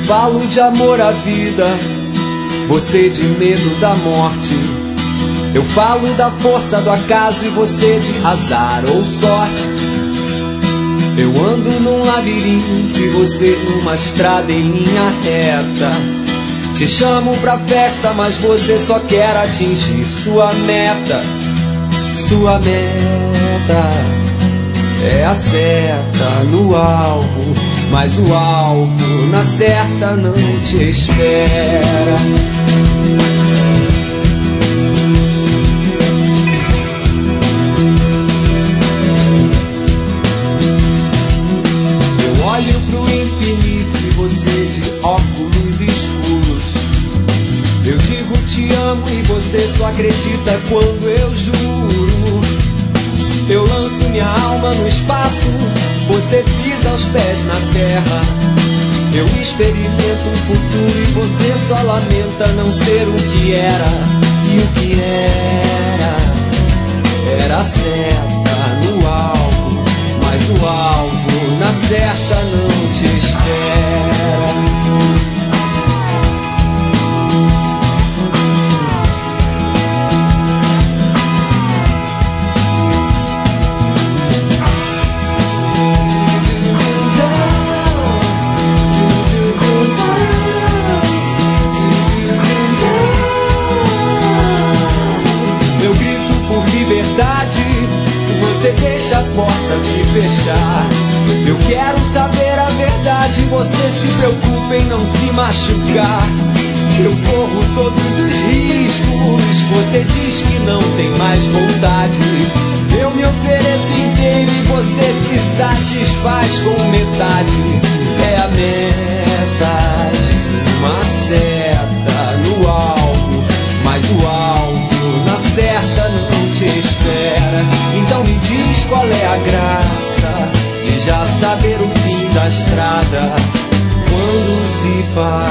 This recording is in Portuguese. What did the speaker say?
falo de amor à vida, você de medo da morte. Eu falo da força do acaso e você de azar ou sorte. Eu ando num labirinto e você numa estrada em linha reta. Te chamo pra festa, mas você só quer atingir sua meta. Sua meta é a seta no alvo, mas o alvo na certa não te espera. Eu olho pro infinito e você de óculos escuros. Eu digo te amo e você só acredita quando eu juro. Eu lanço minha alma no espaço, você pisa os pés na terra. Eu experimento um futuro e você só lamenta não ser o que era. E o que era a seta no alvo, mas o alvo na certa não te espera. Você deixa a porta se fechar. Eu quero saber a verdade, você se preocupa em não se machucar. Eu corro todos os riscos, você diz que não tem mais vontade. Eu me ofereço inteiro e você se satisfaz com metade. É a meta de uma seta no alvo, mas o alvo na certa não te espera. Então me diz qual é a graça de já saber o fim da estrada quando se para.